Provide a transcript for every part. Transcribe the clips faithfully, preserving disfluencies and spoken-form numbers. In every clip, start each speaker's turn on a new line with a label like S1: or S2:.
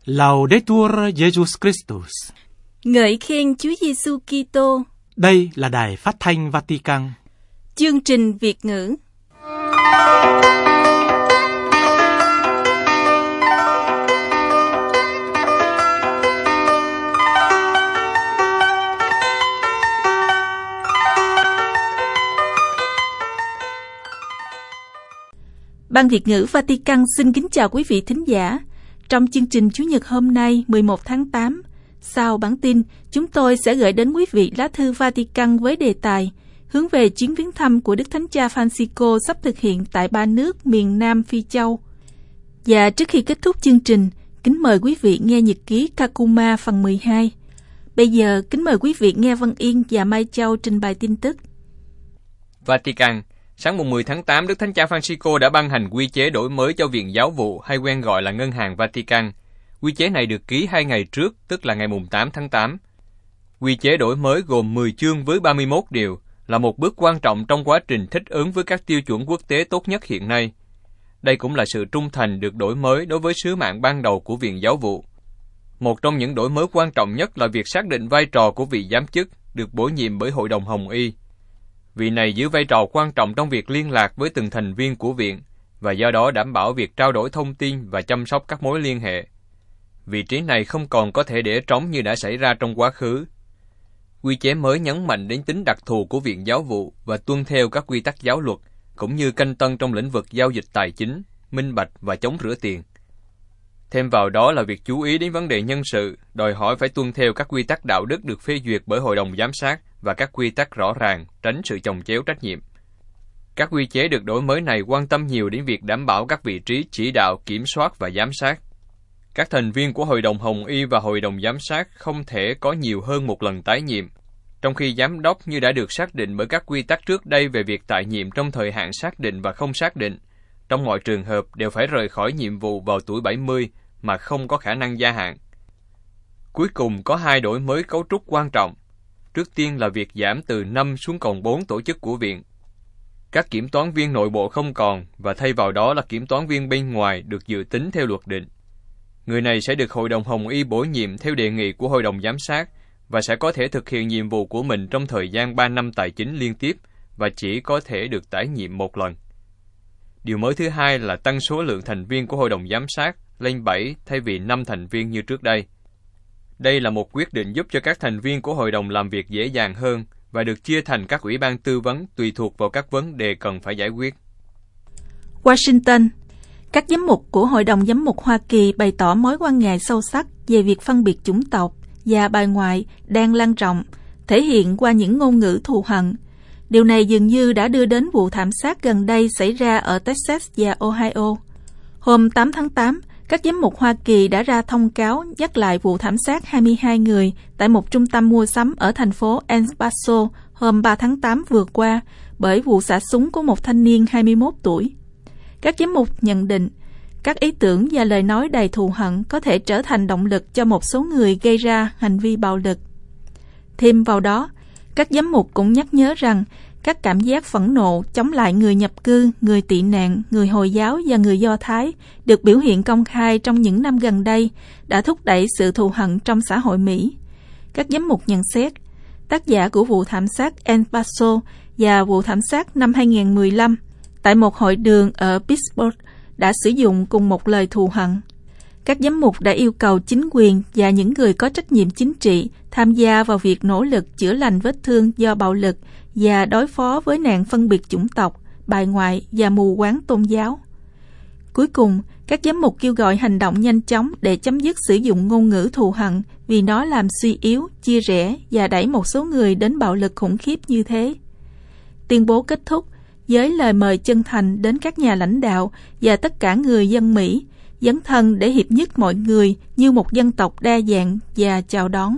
S1: Laudetur Jesus Christus.
S2: Ngợi khen Chúa Giêsu Kitô.
S1: Đây là Đài Phát thanh Vatican.
S2: Chương trình Việt ngữ. Ban Việt ngữ Vatican xin kính chào quý vị thính giả. Trong chương trình Chủ nhật hôm nay mười một tháng tám, sau bản tin, chúng tôi sẽ gửi đến quý vị lá thư Vatican với đề tài hướng về chuyến viếng thăm của Đức Thánh Cha Francisco sắp thực hiện tại ba nước miền Nam Phi Châu. Và trước khi kết thúc chương trình, kính mời quý vị nghe nhật ký Kakuma phần mười hai. Bây giờ, kính mời quý vị nghe Văn Yên và Mai Châu trình bày tin tức.
S3: Vatican. Sáng mùng mười tháng tám, Đức Thánh Cha Francisco đã ban hành quy chế đổi mới cho Viện Giáo vụ, hay quen gọi là Ngân hàng Vatican. Quy chế này được ký hai ngày trước, tức là ngày mùng tám tháng tám. Quy chế đổi mới gồm mười chương với ba mươi mốt điều, là một bước quan trọng trong quá trình thích ứng với các tiêu chuẩn quốc tế tốt nhất hiện nay. Đây cũng là sự trung thành được đổi mới đối với sứ mạng ban đầu của Viện Giáo vụ. Một trong những đổi mới quan trọng nhất là việc xác định vai trò của vị giám chức được bổ nhiệm bởi Hội đồng Hồng Y. Vị này giữ vai trò quan trọng trong việc liên lạc với từng thành viên của viện và do đó đảm bảo việc trao đổi thông tin và chăm sóc các mối liên hệ. Vị trí này không còn có thể để trống như đã xảy ra trong quá khứ. Quy chế mới nhấn mạnh đến tính đặc thù của Viện Giáo vụ và tuân theo các quy tắc giáo luật, cũng như canh tân trong lĩnh vực giao dịch tài chính, minh bạch và chống rửa tiền. Thêm vào đó là việc chú ý đến vấn đề nhân sự, đòi hỏi phải tuân theo các quy tắc đạo đức được phê duyệt bởi Hội đồng Giám sát và các quy tắc rõ ràng, tránh sự chồng chéo trách nhiệm. Các quy chế được đổi mới này quan tâm nhiều đến việc đảm bảo các vị trí chỉ đạo, kiểm soát và giám sát. Các thành viên của Hội đồng Hồng Y và Hội đồng Giám sát không thể có nhiều hơn một lần tái nhiệm, trong khi giám đốc như đã được xác định bởi các quy tắc trước đây về việc tại nhiệm trong thời hạn xác định và không xác định, trong mọi trường hợp đều phải rời khỏi nhiệm vụ vào tuổi bảy mươi mà không có khả năng gia hạn. Cuối cùng có hai đổi mới cấu trúc quan trọng. Trước tiên là việc giảm từ năm xuống còn bốn tổ chức của viện. Các kiểm toán viên nội bộ không còn, và thay vào đó là kiểm toán viên bên ngoài được dự tính theo luật định. Người này sẽ được Hội đồng Hồng Y bổ nhiệm theo đề nghị của Hội đồng Giám sát và sẽ có thể thực hiện nhiệm vụ của mình trong thời gian ba năm tài chính liên tiếp và chỉ có thể được tái nhiệm một lần. Điều mới thứ hai là tăng số lượng thành viên của Hội đồng Giám sát lên bảy thay vì năm thành viên như trước đây. Đây là một quyết định giúp cho các thành viên của hội đồng làm việc dễ dàng hơn và được chia thành các ủy ban tư vấn tùy thuộc vào các vấn đề cần phải giải quyết.
S2: Washington. Các giám mục của Hội đồng Giám mục Hoa Kỳ bày tỏ mối quan ngại sâu sắc về việc phân biệt chủng tộc và bài ngoại đang lan rộng, thể hiện qua những ngôn ngữ thù hận. Điều này dường như đã đưa đến vụ thảm sát gần đây xảy ra ở Texas và Ohio. Hôm tám tháng tám, các giám mục Hoa Kỳ đã ra thông cáo nhắc lại vụ thảm sát hai mươi hai người tại một trung tâm mua sắm ở thành phố El Paso hôm ba tháng tám vừa qua bởi vụ xả súng của một thanh niên hai mươi mốt tuổi. Các giám mục nhận định, các ý tưởng và lời nói đầy thù hận có thể trở thành động lực cho một số người gây ra hành vi bạo lực. Thêm vào đó, các giám mục cũng nhắc nhớ rằng các cảm giác phẫn nộ chống lại người nhập cư, người tị nạn, người Hồi giáo và người Do Thái được biểu hiện công khai trong những năm gần đây đã thúc đẩy sự thù hận trong xã hội Mỹ. Các giám mục nhận xét, tác giả của vụ thảm sát El Paso và vụ thảm sát năm hai không một lăm tại một hội đường ở Pittsburgh đã sử dụng cùng một lời thù hận. Các giám mục đã yêu cầu chính quyền và những người có trách nhiệm chính trị tham gia vào việc nỗ lực chữa lành vết thương do bạo lực và đối phó với nạn phân biệt chủng tộc, bài ngoại và mù quáng tôn giáo. Cuối cùng, các giám mục kêu gọi hành động nhanh chóng để chấm dứt sử dụng ngôn ngữ thù hận vì nó làm suy yếu, chia rẽ và đẩy một số người đến bạo lực khủng khiếp như thế. Tuyên bố kết thúc với lời mời chân thành đến các nhà lãnh đạo và tất cả người dân Mỹ, dấn thân để hiệp nhất mọi người như một dân tộc đa dạng và chào đón.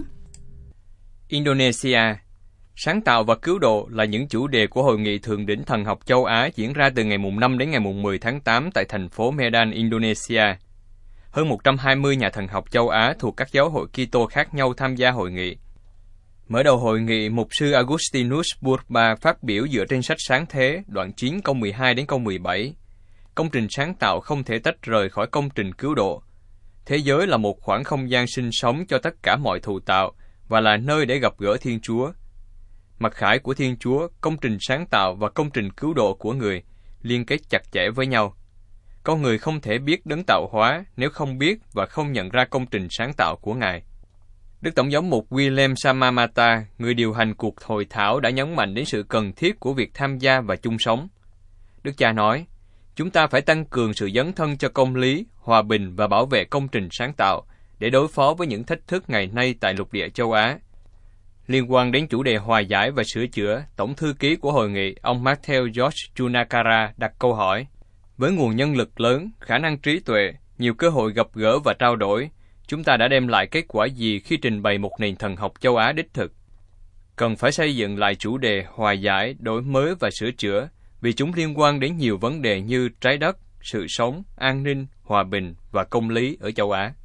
S3: Indonesia. Sáng tạo và cứu độ là những chủ đề của Hội nghị Thượng đỉnh Thần học châu Á diễn ra từ ngày mùng năm đến ngày mùng mười tháng tám tại thành phố Medan, Indonesia. Hơn một trăm hai mươi nhà thần học châu Á thuộc các giáo hội Kitô khác nhau tham gia hội nghị. Mở đầu hội nghị, mục sư Augustinus Burba phát biểu dựa trên sách Sáng Thế, đoạn chín câu mười hai đến câu mười bảy. Công trình sáng tạo không thể tách rời khỏi công trình cứu độ. Thế giới là một khoảng không gian sinh sống cho tất cả mọi thụ tạo và là nơi để gặp gỡ Thiên Chúa. Mặt khải của Thiên Chúa, công trình sáng tạo và công trình cứu độ của người liên kết chặt chẽ với nhau. Con người không thể biết đấng tạo hóa nếu không biết và không nhận ra công trình sáng tạo của Ngài. Đức Tổng giám mục William Samamata, người điều hành cuộc hội thảo, đã nhấn mạnh đến sự cần thiết của việc tham gia và chung sống. Đức cha nói, chúng ta phải tăng cường sự dấn thân cho công lý, hòa bình và bảo vệ công trình sáng tạo để đối phó với những thách thức ngày nay tại lục địa châu Á. Liên quan đến chủ đề hòa giải và sửa chữa, Tổng thư ký của hội nghị, ông Matthew George Junakara đặt câu hỏi, với nguồn nhân lực lớn, khả năng trí tuệ, nhiều cơ hội gặp gỡ và trao đổi, chúng ta đã đem lại kết quả gì khi trình bày một nền thần học châu Á đích thực? Cần phải xây dựng lại chủ đề hòa giải, đổi mới và sửa chữa, vì chúng liên quan đến nhiều vấn đề như trái đất, sự sống, an ninh, hòa bình và công lý ở châu Á.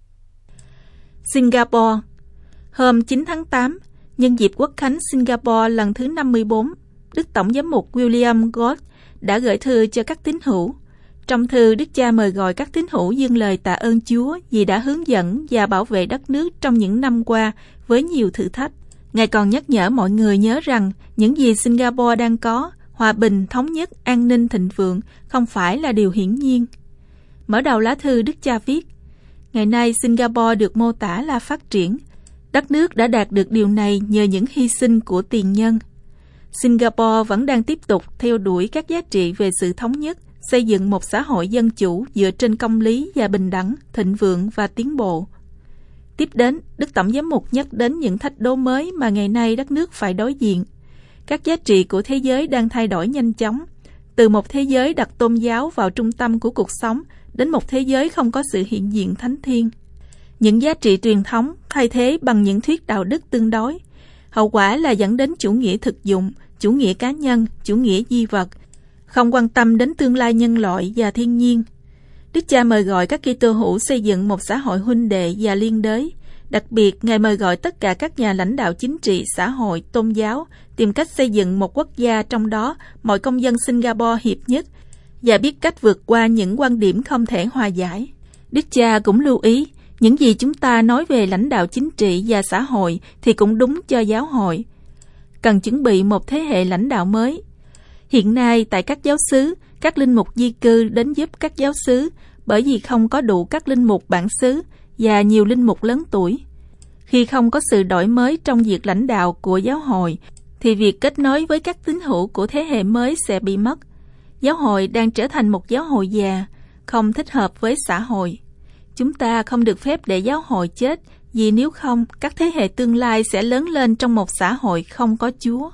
S2: Singapore. Hôm chín tháng tám, nhân dịp Quốc khánh Singapore lần thứ năm mươi bốn, Đức Tổng giám mục William Gott đã gửi thư cho các tín hữu. Trong thư, Đức cha mời gọi các tín hữu dâng lời tạ ơn Chúa vì đã hướng dẫn và bảo vệ đất nước trong những năm qua với nhiều thử thách. Ngài còn nhắc nhở mọi người nhớ rằng những gì Singapore đang có, hòa bình, thống nhất, an ninh, thịnh vượng, không phải là điều hiển nhiên. Mở đầu lá thư, Đức cha viết, ngày nay Singapore được mô tả là phát triển. Đất nước đã đạt được điều này nhờ những hy sinh của tiền nhân. Singapore vẫn đang tiếp tục theo đuổi các giá trị về sự thống nhất, xây dựng một xã hội dân chủ dựa trên công lý và bình đẳng, thịnh vượng và tiến bộ. Tiếp đến, Đức Tổng giám mục nhắc đến những thách đố mới mà ngày nay đất nước phải đối diện. Các giá trị của thế giới đang thay đổi nhanh chóng, từ một thế giới đặt tôn giáo vào trung tâm của cuộc sống đến một thế giới không có sự hiện diện thánh thiêng. Những giá trị truyền thống thay thế bằng những thuyết đạo đức tương đối. Hậu quả là dẫn đến chủ nghĩa thực dụng, chủ nghĩa cá nhân, chủ nghĩa di vật, không quan tâm đến tương lai nhân loại và thiên nhiên. Đức cha mời gọi các Kitô hữu xây dựng một xã hội huynh đệ và liên đới. Đặc biệt, Ngài mời gọi tất cả các nhà lãnh đạo chính trị, xã hội, tôn giáo tìm cách xây dựng một quốc gia trong đó mọi công dân Singapore hiệp nhất và biết cách vượt qua những quan điểm không thể hòa giải. Đức cha cũng lưu ý, những gì chúng ta nói về lãnh đạo chính trị và xã hội thì cũng đúng cho giáo hội. Cần chuẩn bị một thế hệ lãnh đạo mới. Hiện nay, tại các giáo xứ, các linh mục di cư đến giúp các giáo xứ bởi vì không có đủ các linh mục bản xứ và nhiều linh mục lớn tuổi. Khi không có sự đổi mới trong việc lãnh đạo của giáo hội, thì việc kết nối với các tín hữu của thế hệ mới sẽ bị mất. Giáo hội đang trở thành một giáo hội già, không thích hợp với xã hội. Chúng ta không được phép để giáo hội chết, vì nếu không, các thế hệ tương lai sẽ lớn lên trong một xã hội không có Chúa.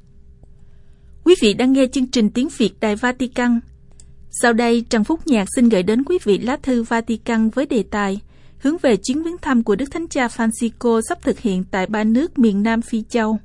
S2: Quý vị đang nghe chương trình tiếng Việt Đài Vatican. Sau đây, Trần Phúc Nhạc xin gửi đến quý vị lá thư Vatican với đề tài hướng về chuyến viếng thăm của Đức Thánh Cha Francisco sắp thực hiện tại ba nước miền Nam Phi Châu.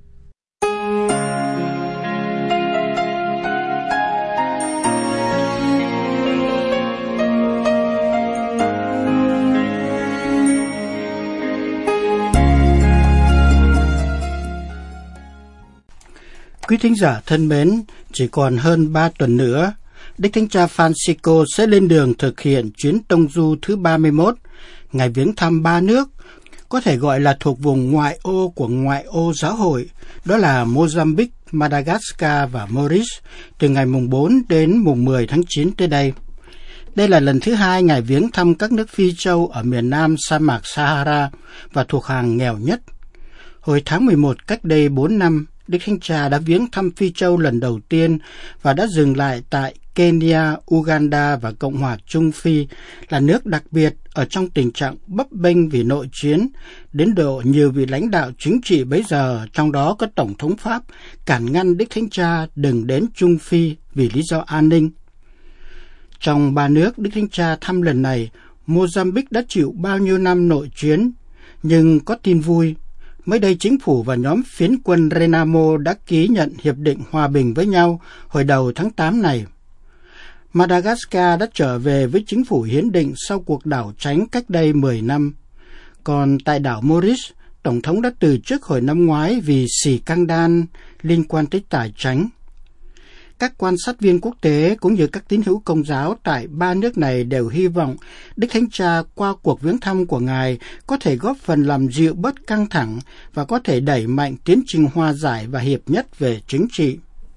S4: Quý thính giả thân mến, chỉ còn hơn ba tuần nữa, Đức Thánh Cha Francisco sẽ lên đường thực hiện chuyến tông du thứ ba mươi mốt, ngày viếng thăm ba nước, có thể gọi là thuộc vùng ngoại ô của ngoại ô giáo hội, đó là Mozambique, Madagascar và Maurice, từ ngày mùng bốn đến mùng mười tháng chín tới đây. Đây là lần thứ hai Ngài viếng thăm các nước Phi Châu ở miền nam sa mạc Sahara và thuộc hàng nghèo nhất. Hồi tháng mười một cách đây bốn năm, Đức Thánh Cha đã viếng thăm Phi Châu lần đầu tiên và đã dừng lại tại Kenya, Uganda và Cộng hòa Trung Phi, là nước đặc biệt ở trong tình trạng bấp bênh vì nội chiến, đến độ nhiều vị lãnh đạo chính trị bấy giờ, trong đó có Tổng thống Pháp, cản ngăn Đức Thánh Cha đừng đến Trung Phi vì lý do an ninh. Trong ba nước Đức Thánh Cha thăm lần này, Mozambique đã chịu bao nhiêu năm nội chiến, nhưng có tin vui. Mới đây, chính phủ và nhóm phiến quân Renamo đã ký nhận hiệp định hòa bình với nhau hồi đầu tháng tám này. Madagascar đã trở về với chính phủ hiến định sau cuộc đảo tránh cách đây mười năm. Còn tại đảo Maurice, Tổng thống đã từ chức hồi năm ngoái vì xì căng đan liên quan tới tài chánh. Các quan sát viên quốc tế cũng như các tín hữu Công giáo tại ba nước này đều hy vọng Đức Thánh Cha qua cuộc viếng thăm của Ngài có thể góp phần làm dịu bớt căng thẳng và có thể đẩy mạnh tiến trình hòa giải và hiệp nhất về chính trị.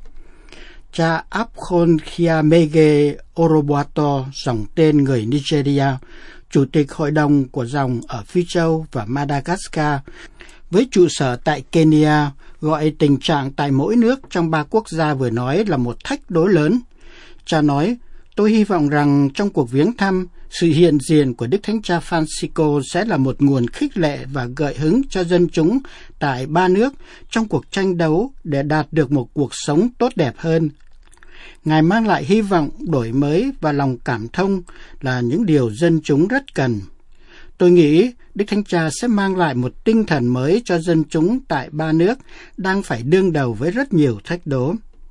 S4: Cha Abkhon Khiamege Oroboato, dòng tên người Nigeria, Chủ tịch Hội đồng của dòng ở Phi Châu và Madagascar, với trụ sở tại Kenya, gọi tình trạng tại mỗi nước trong ba quốc gia vừa nói là một thách đố lớn. Cha nói, tôi hy vọng rằng trong cuộc viếng thăm, sự hiện diện của Đức Thánh Cha Francisco sẽ là một nguồn khích lệ và gợi hứng cho dân chúng tại ba nước trong cuộc tranh đấu để đạt được một cuộc sống tốt đẹp hơn. Ngài mang lại hy vọng, đổi mới và lòng cảm thông là những điều dân chúng rất cần. Tôi nghĩ Đức Thánh Cha sẽ mang lại một tinh thần mới cho dân chúng tại ba nước đang phải đương đầu với rất nhiều thách đố.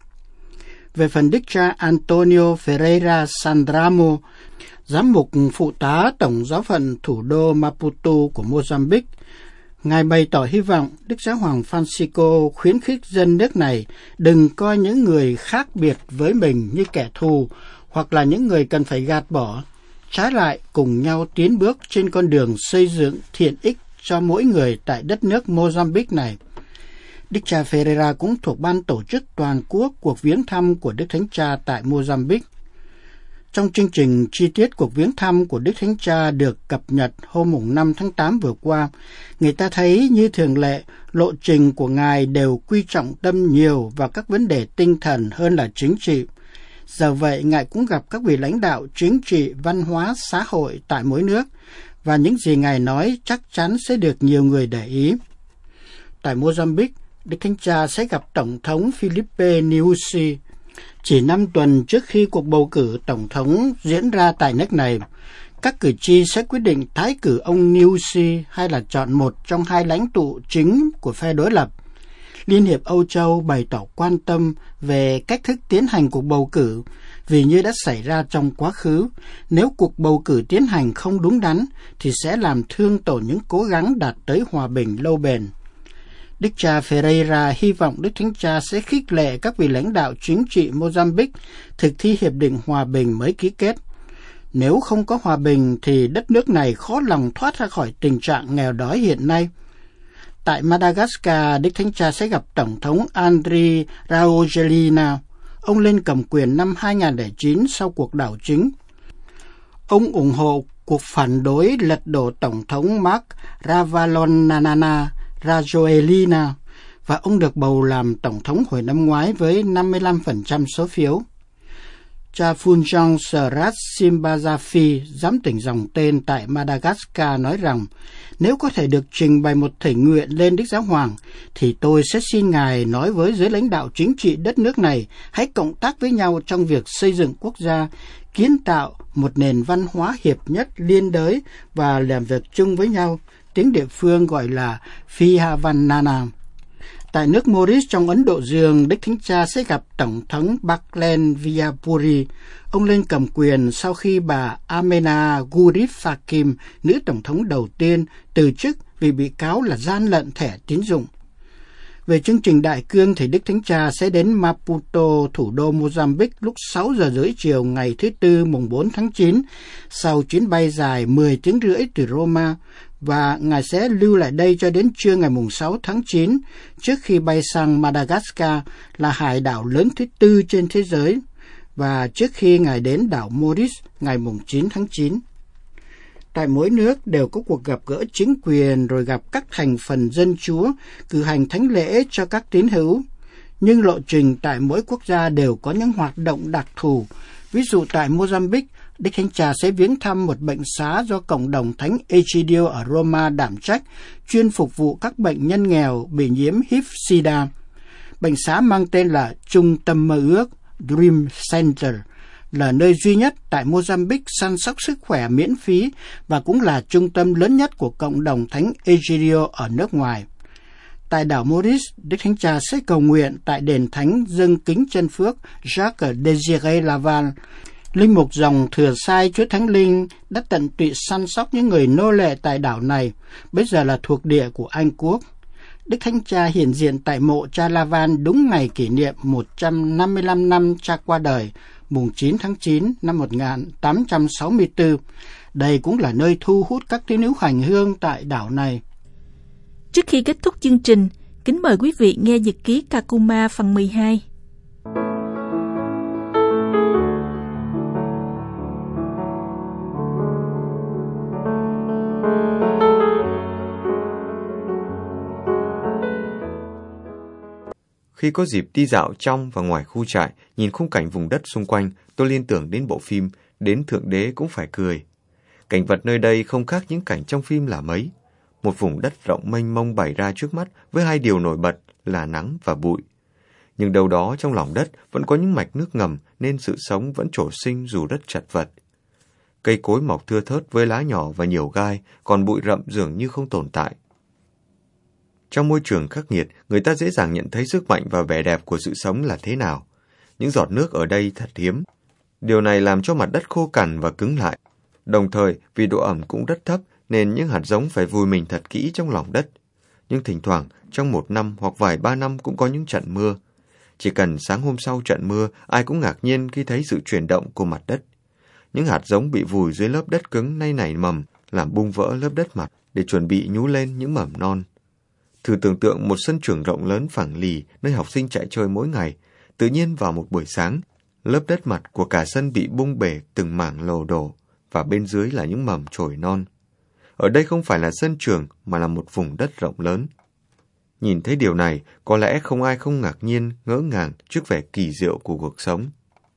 S4: Về phần Đức cha Antonio Ferreira Sandramo, giám mục phụ tá Tổng giáo phận thủ đô Maputo của Mozambique, Ngài bày tỏ hy vọng Đức Giáo hoàng Francisco khuyến khích dân nước này đừng coi những người khác biệt với mình như kẻ thù hoặc là những người cần phải gạt bỏ, trái lại cùng nhau tiến bước trên con đường xây dựng thiện ích cho mỗi người tại đất nước Mozambique này. Đức cha Ferreira cũng thuộc ban tổ chức toàn quốc cuộc viếng thăm của Đức Thánh Cha tại Mozambique. Trong chương trình chi tiết cuộc viếng thăm của Đức Thánh Cha được cập nhật hôm năm tháng tám vừa qua, người ta thấy như thường lệ, lộ trình của Ngài đều quy trọng tâm nhiều vào các vấn đề tinh thần hơn là chính trị. Giờ vậy, Ngài cũng gặp các vị lãnh đạo chính trị, văn hóa, xã hội tại mỗi nước, và những gì Ngài nói chắc chắn sẽ được nhiều người để ý. Tại Mozambique, Đức Thánh Cha sẽ gặp Tổng thống Filipe Nyusi. Chỉ năm tuần trước khi cuộc bầu cử Tổng thống diễn ra tại nước này, các cử tri sẽ quyết định tái cử ông Nyusi hay là chọn một trong hai lãnh tụ chính của phe đối lập. Liên hiệp Âu Châu bày tỏ quan tâm về cách thức tiến hành cuộc bầu cử, vì như đã xảy ra trong quá khứ, nếu cuộc bầu cử tiến hành không đúng đắn thì sẽ làm thương tổn những cố gắng đạt tới hòa bình lâu bền. Đức cha Ferreira hy vọng Đức Thánh Cha sẽ khích lệ các vị lãnh đạo chính trị Mozambique thực thi hiệp định hòa bình mới ký kết. Nếu không có hòa bình thì đất nước này khó lòng thoát ra khỏi tình trạng nghèo đói hiện nay. Tại Madagascar, Đức Thánh Cha sẽ gặp Tổng thống Andry Rajoelina. Ông lên cầm quyền năm hai không không chín sau cuộc đảo chính. Ông ủng hộ cuộc phản đối lật đổ Tổng thống Mark Ravalomanana Rajoelina, và ông được bầu làm Tổng thống hồi năm ngoái với năm mươi lăm phần trăm số phiếu. Cha Funjong Srat Simbazafi, giám tỉnh dòng tên tại Madagascar, nói rằng nếu có thể được trình bày một thỉnh nguyện lên Đức Giáo Hoàng, thì tôi sẽ xin Ngài nói với giới lãnh đạo chính trị đất nước này hãy cộng tác với nhau trong việc xây dựng quốc gia, kiến tạo một nền văn hóa hiệp nhất liên đới và làm việc chung với nhau, tiếng địa phương gọi là Phihavanana. Tại nước Maurice trong Ấn Độ Dương, Đức Thánh Cha sẽ gặp Tổng thống Baklen Vijayapuri. Ông lên cầm quyền sau khi bà Amena Gurib Fakim, nữ Tổng thống đầu tiên, từ chức vì bị cáo là gian lận thẻ tín dụng. Về chương trình đại cương thì Đức Thánh Cha sẽ đến Maputo, thủ đô Mozambique lúc sáu giờ rưỡi chiều ngày thứ Tư mùng bốn tháng chín, sau chuyến bay dài mười tiếng rưỡi từ Roma, và Ngài sẽ lưu lại đây cho đến trưa ngày mùng sáu tháng chín, trước khi bay sang Madagascar, là hải đảo lớn thứ tư trên thế giới, và trước khi Ngài đến đảo Maurice ngày mùng chín tháng chín. Tại mỗi nước đều có cuộc gặp gỡ chính quyền, rồi gặp các thành phần dân chúa, cử hành thánh lễ cho các tín hữu. Nhưng lộ trình tại mỗi quốc gia đều có những hoạt động đặc thù. Ví dụ tại Mozambique, Đức Thánh Cha sẽ viếng thăm một bệnh xá do cộng đồng Thánh Egidio ở Roma đảm trách, chuyên phục vụ các bệnh nhân nghèo bị nhiễm H I V-Sida. Bệnh xá mang tên là Trung tâm Mơ ước, Dream Center, là nơi duy nhất tại Mozambique săn sóc sức khỏe miễn phí và cũng là trung tâm lớn nhất của cộng đồng Thánh Egidio ở nước ngoài. Tại đảo Maurice, Đức Thánh Cha sẽ cầu nguyện tại đền thánh dâng kính chân phước Jacques Désiré Laval. Linh mục dòng thừa sai Chúa Thánh Linh đã tận tụy săn sóc những người nô lệ tại đảo này, bây giờ là thuộc địa của Anh Quốc. Đức Thánh Cha hiện diện tại mộ cha Lavan đúng ngày kỷ niệm một trăm năm mươi lăm năm cha qua đời, mùng chín tháng chín năm một nghìn tám trăm sáu mươi tư. Đây cũng là nơi thu hút các tín hữu hành hương tại đảo này.
S2: Trước khi kết thúc chương trình, kính mời quý vị nghe nhật ký Kakuma phần mười hai.
S5: Khi có dịp đi dạo trong và ngoài khu trại, nhìn khung cảnh vùng đất xung quanh, tôi liên tưởng đến bộ phim Đến Thượng Đế Cũng Phải Cười. Cảnh vật nơi đây không khác những cảnh trong phim là mấy. Một vùng đất rộng mênh mông bày ra trước mắt với hai điều nổi bật là nắng và bụi. Nhưng đâu đó trong lòng đất vẫn có những mạch nước ngầm nên sự sống vẫn trổ sinh dù rất chật vật. Cây cối mọc thưa thớt với lá nhỏ và nhiều gai, còn bụi rậm dường như không tồn tại. Trong môi trường khắc nghiệt, người ta dễ dàng nhận thấy sức mạnh và vẻ đẹp của sự sống là thế nào. Những giọt nước ở đây thật hiếm. Điều này làm cho mặt đất khô cằn và cứng lại. Đồng thời, vì độ ẩm cũng rất thấp, nên những hạt giống phải vùi mình thật kỹ trong lòng đất. Nhưng thỉnh thoảng, trong một năm hoặc vài ba năm cũng có những trận mưa. Chỉ cần sáng hôm sau trận mưa, ai cũng ngạc nhiên khi thấy sự chuyển động của mặt đất. Những hạt giống bị vùi dưới lớp đất cứng nay nảy mầm, làm bung vỡ lớp đất mặt để chuẩn bị nhú lên những mầm non. Thử tưởng tượng một sân trường rộng lớn phẳng lì nơi học sinh chạy chơi mỗi ngày. Tự nhiên vào một buổi sáng, lớp đất mặt của cả sân bị bung bể từng mảng lồ đổ, và bên dưới là những mầm chồi non. Ở đây không phải là sân trường mà là một vùng đất rộng lớn. Nhìn thấy điều này, có lẽ không ai không ngạc nhiên, ngỡ ngàng trước vẻ kỳ diệu của cuộc sống.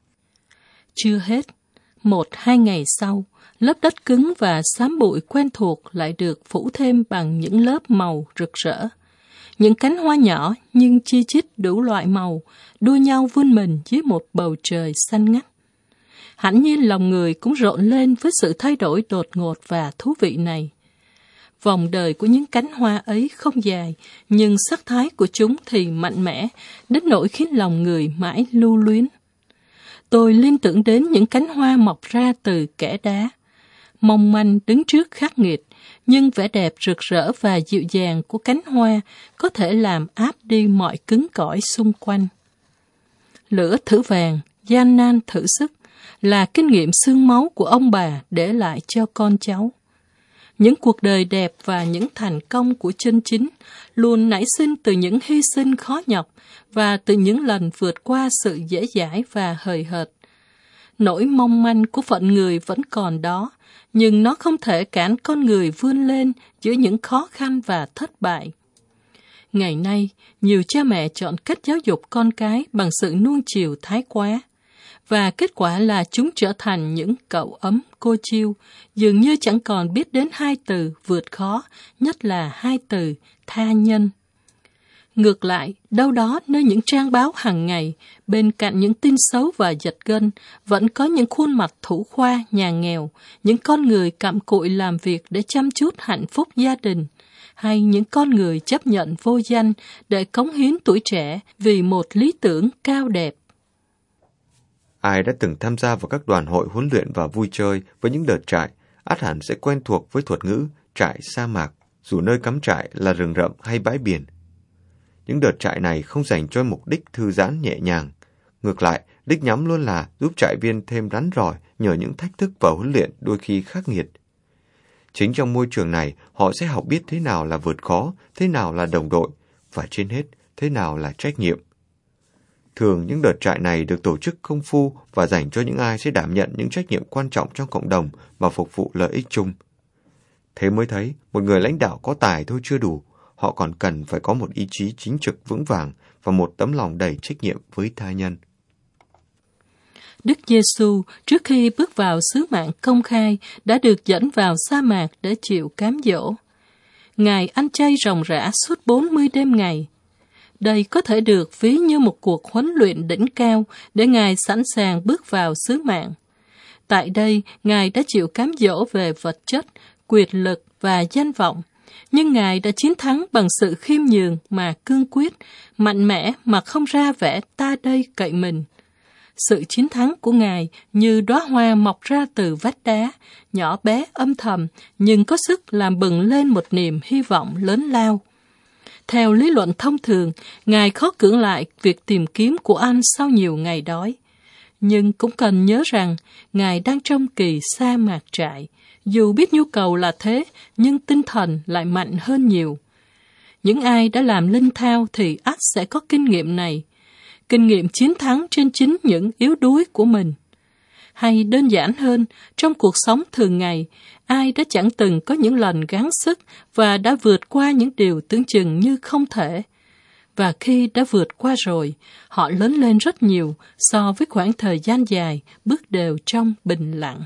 S6: Chưa hết, một hai ngày sau, lớp đất cứng và xám bụi quen thuộc lại được phủ thêm bằng những lớp màu rực rỡ. Những cánh hoa nhỏ nhưng chi chít đủ loại màu, đua nhau vươn mình dưới một bầu trời xanh ngắt. Hẳn nhiên lòng người cũng rộn lên với sự thay đổi đột ngột và thú vị này. Vòng đời của những cánh hoa ấy không dài, nhưng sắc thái của chúng thì mạnh mẽ, đến nỗi khiến lòng người mãi lưu luyến. Tôi liên tưởng đến những cánh hoa mọc ra từ kẽ đá. Mong manh đứng trước khắc nghiệt, nhưng vẻ đẹp rực rỡ và dịu dàng của cánh hoa có thể làm áp đi mọi cứng cỏi xung quanh. Lửa thử vàng, gian nan thử sức là kinh nghiệm xương máu của ông bà để lại cho con cháu. Những cuộc đời đẹp và những thành công của chân chính luôn nảy sinh từ những hy sinh khó nhọc và từ những lần vượt qua sự dễ dãi và hời hợt. Nỗi mong manh của phận người vẫn còn đó, nhưng nó không thể cản con người vươn lên giữa những khó khăn và thất bại. Ngày nay, nhiều cha mẹ chọn cách giáo dục con cái bằng sự nuông chiều thái quá, và kết quả là chúng trở thành những cậu ấm cô chiêu, dường như chẳng còn biết đến hai từ vượt khó, nhất là hai từ tha nhân. Ngược lại, đâu đó nơi những trang báo hàng ngày, bên cạnh những tin xấu và giật gân, vẫn có những khuôn mặt thủ khoa nhà nghèo, những con người cặm cụi làm việc để chăm chút hạnh phúc gia đình, hay những con người chấp nhận vô danh để cống hiến tuổi trẻ vì một lý tưởng cao đẹp.
S5: Ai đã từng tham gia vào các đoàn hội huấn luyện và vui chơi với những đợt trại, ắt hẳn sẽ quen thuộc với thuật ngữ trại sa mạc, dù nơi cắm trại là rừng rậm hay bãi biển. Những đợt trại này không dành cho mục đích thư giãn nhẹ nhàng. Ngược lại, đích nhắm luôn là giúp trại viên thêm rắn rỏi nhờ những thách thức và huấn luyện đôi khi khắc nghiệt. Chính trong môi trường này, họ sẽ học biết thế nào là vượt khó, thế nào là đồng đội, và trên hết, thế nào là trách nhiệm. Thường những đợt trại này được tổ chức công phu và dành cho những ai sẽ đảm nhận những trách nhiệm quan trọng trong cộng đồng và phục vụ lợi ích chung. Thế mới thấy, một người lãnh đạo có tài thôi chưa đủ, họ còn cần phải có một ý chí chính trực vững vàng và một tấm lòng đầy trách nhiệm với tha nhân.
S6: Đức Giêsu trước khi bước vào sứ mạng công khai đã được dẫn vào sa mạc để chịu cám dỗ. Ngài ăn chay ròng rã suốt bốn mươi đêm ngày. Đây có thể được ví như một cuộc huấn luyện đỉnh cao để Ngài sẵn sàng bước vào sứ mạng. Tại đây, Ngài đã chịu cám dỗ về vật chất, quyền lực và danh vọng, nhưng Ngài đã chiến thắng bằng sự khiêm nhường mà cương quyết, mạnh mẽ mà không ra vẻ ta đây cậy mình. Sự chiến thắng của Ngài như đóa hoa mọc ra từ vách đá, nhỏ bé âm thầm nhưng có sức làm bừng lên một niềm hy vọng lớn lao. Theo lý luận thông thường, Ngài khó cưỡng lại việc tìm kiếm của anh sau nhiều ngày đói. Nhưng cũng cần nhớ rằng, Ngài đang trong kỳ sa mạc trại. Dù biết nhu cầu là thế, nhưng tinh thần lại mạnh hơn nhiều. Những ai đã làm linh thao thì ắt sẽ có kinh nghiệm này. Kinh nghiệm chiến thắng trên chính những yếu đuối của mình. Hay đơn giản hơn, trong cuộc sống thường ngày, ai đã chẳng từng có những lần gắng sức và đã vượt qua những điều tưởng chừng như không thể. Và khi đã vượt qua rồi, họ lớn lên rất nhiều so với khoảng thời gian dài bước đều trong bình lặng.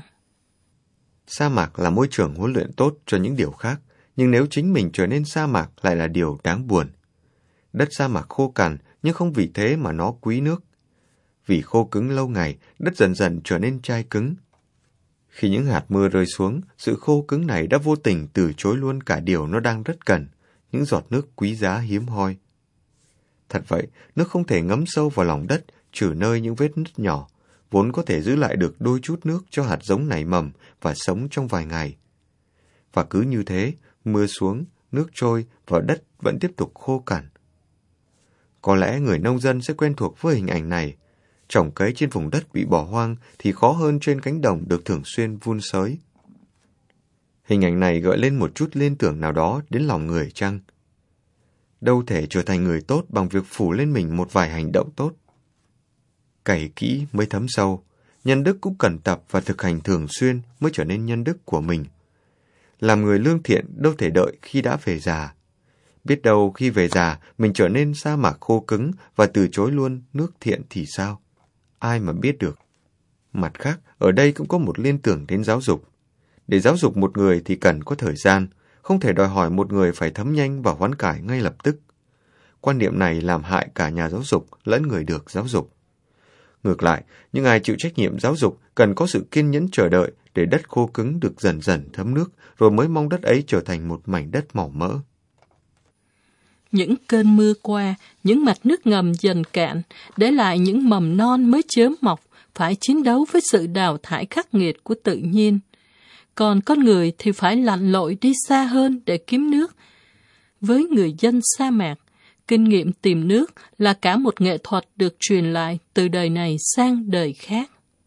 S5: Sa mạc là môi trường huấn luyện tốt cho những điều khác, nhưng nếu chính mình trở nên sa mạc lại là điều đáng buồn. Đất sa mạc khô cằn, nhưng không vì thế mà nó quý nước. Vì khô cứng lâu ngày, đất dần dần trở nên chai cứng. Khi những hạt mưa rơi xuống, sự khô cứng này đã vô tình từ chối luôn cả điều nó đang rất cần, những giọt nước quý giá hiếm hoi. Thật vậy, nước không thể ngấm sâu vào lòng đất, trừ nơi những vết nứt nhỏ, vốn có thể giữ lại được đôi chút nước cho hạt giống nảy mầm và sống trong vài ngày. Và cứ như thế, mưa xuống, nước trôi và đất vẫn tiếp tục khô cằn. Có lẽ người nông dân sẽ quen thuộc với hình ảnh này. Trồng cấy trên vùng đất bị bỏ hoang thì khó hơn trên cánh đồng được thường xuyên vun sới. Hình ảnh này gợi lên một chút liên tưởng nào đó đến lòng người chăng? Đâu thể trở thành người tốt bằng việc phủ lên mình một vài hành động tốt. Cày kỹ mới thấm sâu, nhân đức cũng cần tập và thực hành thường xuyên mới trở nên nhân đức của mình. Làm người lương thiện đâu thể đợi khi đã về già. Biết đâu khi về già mình trở nên sa mạc khô cứng và từ chối luôn nước thiện thì sao? Ai mà biết được. Mặt khác, ở đây cũng có một liên tưởng đến giáo dục. Để giáo dục một người thì cần có thời gian, không thể đòi hỏi một người phải thấm nhanh và hoán cải ngay lập tức. Quan niệm này làm hại cả nhà giáo dục lẫn người được giáo dục. Ngược lại, những ai chịu trách nhiệm giáo dục cần có sự kiên nhẫn chờ đợi để đất khô cứng được dần dần thấm nước, rồi mới mong đất ấy trở thành một mảnh đất màu mỡ.
S6: Những cơn mưa qua, những mạch nước ngầm dần cạn, để lại những mầm non mới chớm mọc, phải chiến đấu với sự đào thải khắc nghiệt của tự nhiên. Còn con người thì phải lặn lội đi xa hơn để kiếm nước. Với người dân sa mạc, kinh nghiệm tìm nước là cả một nghệ thuật được truyền lại từ đời này sang đời khác.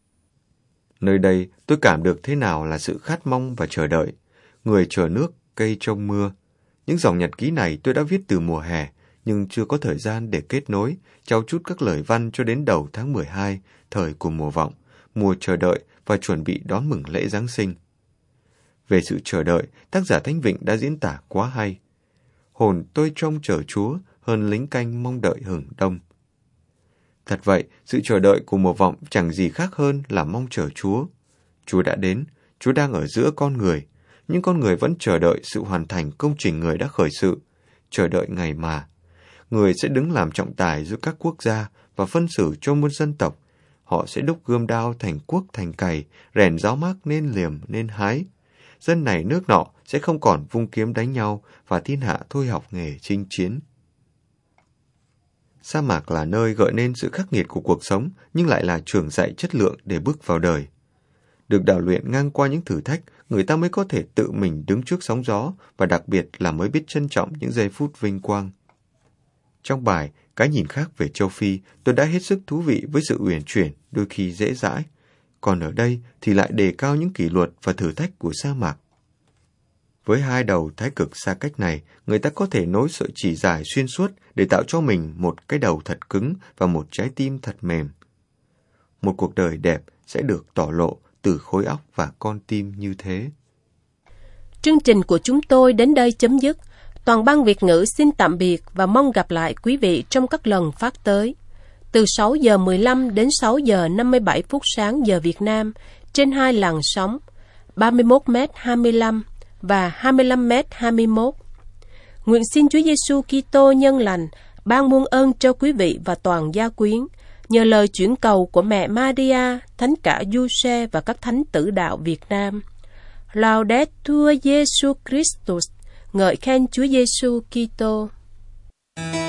S5: Nơi đây tôi cảm được thế nào là sự khát mong và chờ đợi. Người chờ nước, cây trông mưa. Những dòng nhật ký này tôi đã viết từ mùa hè, nhưng chưa có thời gian để kết nối, trau chuốt các lời văn cho đến đầu tháng mười hai, thời của mùa vọng, mùa chờ đợi và chuẩn bị đón mừng lễ Giáng sinh. Về sự chờ đợi, tác giả Thanh Vịnh đã diễn tả quá hay. Hồn tôi trông chờ Chúa hơn lính canh mong đợi hừng đông. Thật vậy, sự chờ đợi của mùa vọng chẳng gì khác hơn là mong chờ Chúa. Chúa đã đến, Chúa đang ở giữa con người, nhưng con người vẫn chờ đợi sự hoàn thành công trình người đã khởi sự, chờ đợi ngày mà. Người sẽ đứng làm trọng tài giữa các quốc gia và phân xử cho muôn dân tộc. Họ sẽ đúc gươm đao thành cuốc thành cày, rèn giáo mác nên liềm nên hái. Dân này nước nọ sẽ không còn vung kiếm đánh nhau và thiên hạ thôi học nghề chinh chiến. Sa mạc là nơi gợi nên sự khắc nghiệt của cuộc sống, nhưng lại là trường dạy chất lượng để bước vào đời. Được đào luyện ngang qua những thử thách, người ta mới có thể tự mình đứng trước sóng gió và đặc biệt là mới biết trân trọng những giây phút vinh quang. Trong bài Cái nhìn khác về châu Phi, tôi đã hết sức thú vị với sự uyển chuyển, đôi khi dễ dãi. Còn ở đây thì lại đề cao những kỷ luật và thử thách của sa mạc. Với hai đầu thái cực xa cách này, người ta có thể nối sợi chỉ dài xuyên suốt để tạo cho mình một cái đầu thật cứng và một trái tim thật mềm. Một cuộc đời đẹp sẽ được tỏ lộ từ khối óc và con tim như thế.
S7: Chương trình của chúng tôi đến đây chấm dứt. Toàn ban Việt ngữ xin tạm biệt và mong gặp lại quý vị trong các lần phát tới. Từ sáu giờ mười lăm đến sáu giờ năm mươi bảy phút sáng giờ Việt Nam trên hai làn sóng ba mươi mốt mét hai mươi lăm và hai mươi lăm mét hai mươi mốt. Nguyện xin Chúa Giêsu Kitô nhân lành ban muôn ơn cho quý vị và toàn gia quyến, nhờ lời chuyển cầu của mẹ Maria, thánh cả Giuse và các thánh tử đạo Việt Nam. Laudetur Jesus Christus, ngợi khen Chúa Giêsu Kitô.